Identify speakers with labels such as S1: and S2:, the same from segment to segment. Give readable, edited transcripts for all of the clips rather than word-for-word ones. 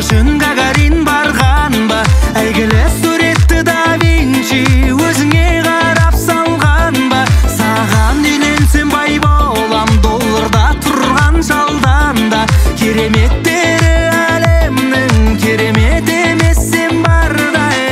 S1: үшін Гагарин барған ба? Әйгілі суретті да Винчи өзіңе қарап салған ба? Саған үйленсем бай болам, долларда тұрған жалдан да. Кереметтері әлемнің керемет емес сен бардай.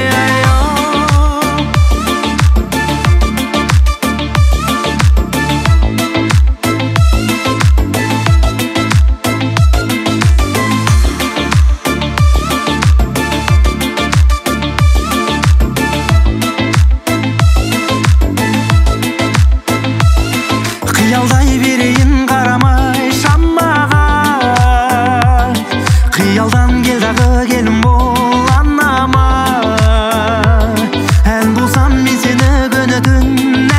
S1: Қиялдай берейін қарамай шамаға, қиялдан кел дағы келін бол анама. Ән болсам мен сені күні түн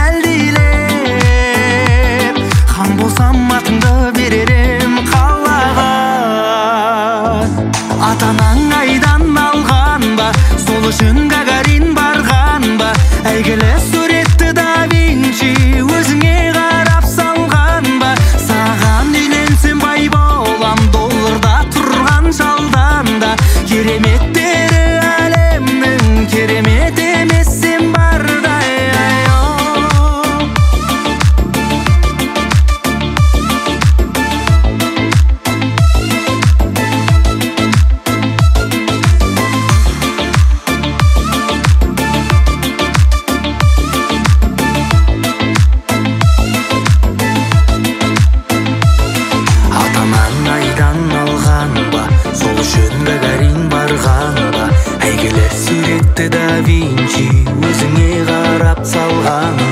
S1: әлдилеп, хан болсам атыңды беререм қалаға. Атанаң айдан алған ба? Сол үшін Гагарин барған ба? Әйгілі суретті да Винчи өзіңе қарап салған ба? Саған үйленсем бай болам, долларда тұрған жалдан да. Кереметтері әлемнің керемет емес сен бардай. Атанаң айдан алған ба? Сол үшін Гагарин барған ба? Әйгілі суретті да Винчи өзіңе қарап салған